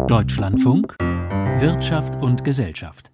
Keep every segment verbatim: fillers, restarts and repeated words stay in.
Deutschlandfunk Wirtschaft und Gesellschaft.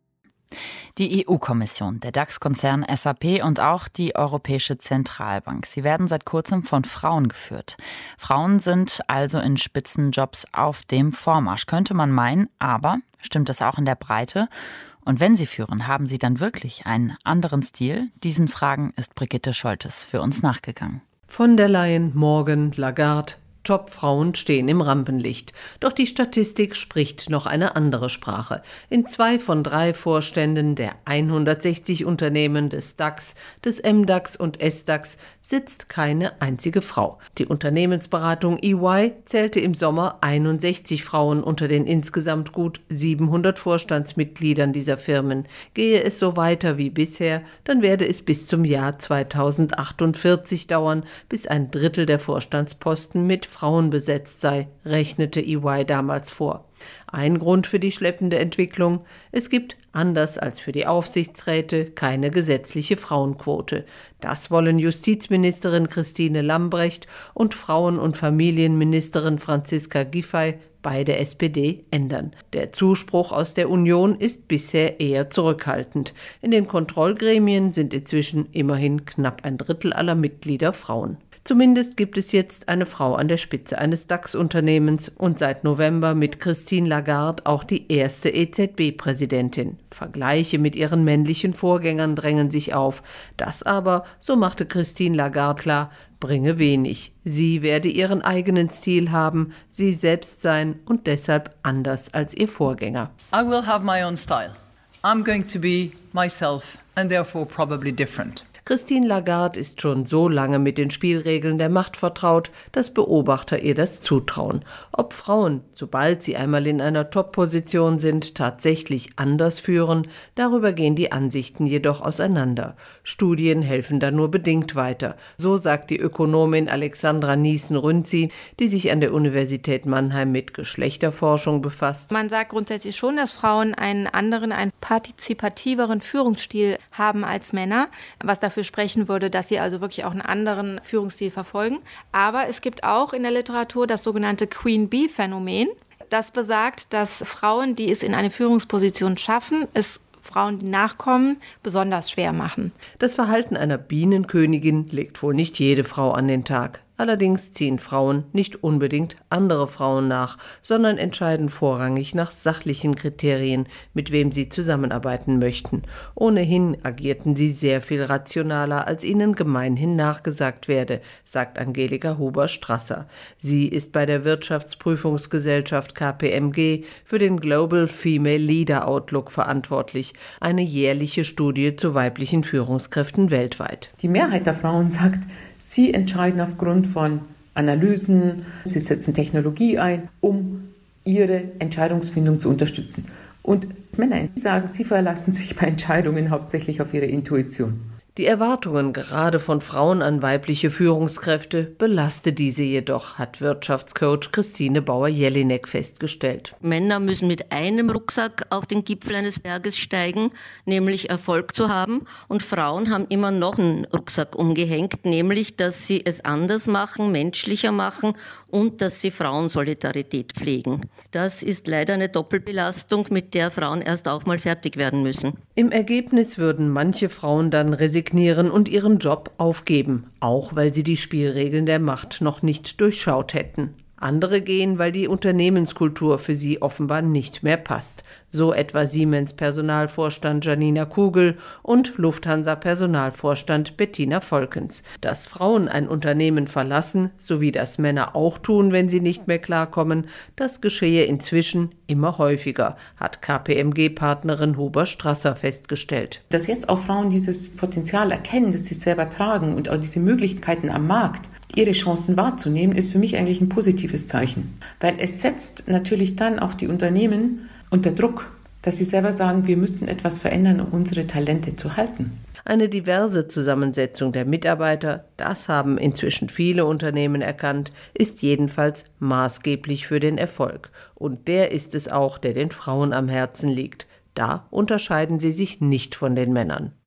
Die E U-Kommission, der DAX-Konzern S A P und auch die Europäische Zentralbank. Sie werden seit kurzem von Frauen geführt. Frauen sind also in Spitzenjobs auf dem Vormarsch, könnte man meinen. Aber stimmt das auch in der Breite? Und wenn sie führen, haben sie dann wirklich einen anderen Stil? Diesen Fragen ist Brigitte Scholtes für uns nachgegangen. Von der Leyen, Morgan, Lagarde. Top-Frauen stehen im Rampenlicht. Doch die Statistik spricht noch eine andere Sprache. In zwei von drei Vorständen der hundertsechzig Unternehmen des DAX, des M DAX und S DAX sitzt keine einzige Frau. Die Unternehmensberatung E Y zählte im Sommer einundsechzig Frauen unter den insgesamt gut siebenhundert Vorstandsmitgliedern dieser Firmen. Gehe es so weiter wie bisher, dann werde es bis zum Jahr zweitausendachtundvierzig dauern, bis ein Drittel der Vorstandsposten mit Frauen besetzt sei, rechnete E Y damals vor. Ein Grund für die schleppende Entwicklung: Es gibt, anders als für die Aufsichtsräte, keine gesetzliche Frauenquote. Das wollen Justizministerin Christine Lambrecht und Frauen- und Familienministerin Franziska Giffey, beide S P D, ändern. Der Zuspruch aus der Union ist bisher eher zurückhaltend. In den Kontrollgremien sind inzwischen immerhin knapp ein Drittel aller Mitglieder Frauen. Zumindest gibt es jetzt eine Frau an der Spitze eines DAX-Unternehmens und seit November mit Christine Lagarde auch die erste E Z B-Präsidentin. Vergleiche mit ihren männlichen Vorgängern drängen sich auf. Das aber, so machte Christine Lagarde klar, bringe wenig. Sie werde ihren eigenen Stil haben, sie selbst sein und deshalb anders als ihr Vorgänger. I will have my own style. I'm going to be myself and therefore probably different. Christine Lagarde ist schon so lange mit den Spielregeln der Macht vertraut, dass Beobachter ihr das zutrauen. Ob Frauen, sobald sie einmal in einer Top-Position sind, tatsächlich anders führen, darüber gehen die Ansichten jedoch auseinander. Studien helfen da nur bedingt weiter. So sagt die Ökonomin Alexandra Niesen-Rünzi, die sich an der Universität Mannheim mit Geschlechterforschung befasst. Man sagt grundsätzlich schon, dass Frauen einen anderen, einen partizipativeren Führungsstil haben als Männer, was dafür sprechen würde, dass sie also wirklich auch einen anderen Führungsstil verfolgen. Aber es gibt auch in der Literatur das sogenannte Queen-Bee-Phänomen. Das besagt, dass Frauen, die es in eine Führungsposition schaffen, es Frauen, die nachkommen, besonders schwer machen. Das Verhalten einer Bienenkönigin legt wohl nicht jede Frau an den Tag. Allerdings ziehen Frauen nicht unbedingt andere Frauen nach, sondern entscheiden vorrangig nach sachlichen Kriterien, mit wem sie zusammenarbeiten möchten. Ohnehin agierten sie sehr viel rationaler, als ihnen gemeinhin nachgesagt werde, sagt Angelika Huber-Strasser. Sie ist bei der Wirtschaftsprüfungsgesellschaft K P M G für den Global Female Leader Outlook verantwortlich, eine jährliche Studie zu weiblichen Führungskräften weltweit. Die Mehrheit der Frauen sagt, sie entscheiden aufgrund von Analysen, sie setzen Technologie ein, um ihre Entscheidungsfindung zu unterstützen. Und Männer sagen, sie verlassen sich bei Entscheidungen hauptsächlich auf ihre Intuition. Die Erwartungen gerade von Frauen an weibliche Führungskräfte belaste diese jedoch, hat Wirtschaftscoach Christine Bauer-Jelinek festgestellt. Männer müssen mit einem Rucksack auf den Gipfel eines Berges steigen, nämlich Erfolg zu haben. Und Frauen haben immer noch einen Rucksack umgehängt, nämlich, dass sie es anders machen, menschlicher machen und dass sie Frauensolidarität pflegen. Das ist leider eine Doppelbelastung, mit der Frauen erst auch mal fertig werden müssen. Im Ergebnis würden manche Frauen dann resignieren und ihren Job aufgeben, auch weil sie die Spielregeln der Macht noch nicht durchschaut hätten. Andere gehen, weil die Unternehmenskultur für sie offenbar nicht mehr passt. So etwa Siemens-Personalvorstand Janina Kugel und Lufthansa-Personalvorstand Bettina Volkens. Dass Frauen ein Unternehmen verlassen, sowie das Männer auch tun, wenn sie nicht mehr klarkommen, das geschehe inzwischen immer häufiger, hat K P M G-Partnerin Huber-Strasser festgestellt. Dass jetzt auch Frauen dieses Potenzial erkennen, das sie selber tragen und auch diese Möglichkeiten am Markt, ihre Chancen wahrzunehmen, ist für mich eigentlich ein positives Zeichen. Weil es setzt natürlich dann auch die Unternehmen unter Druck, dass sie selber sagen, wir müssen etwas verändern, um unsere Talente zu halten. Eine diverse Zusammensetzung der Mitarbeiter, das haben inzwischen viele Unternehmen erkannt, ist jedenfalls maßgeblich für den Erfolg. Und der ist es auch, der den Frauen am Herzen liegt. Da unterscheiden sie sich nicht von den Männern.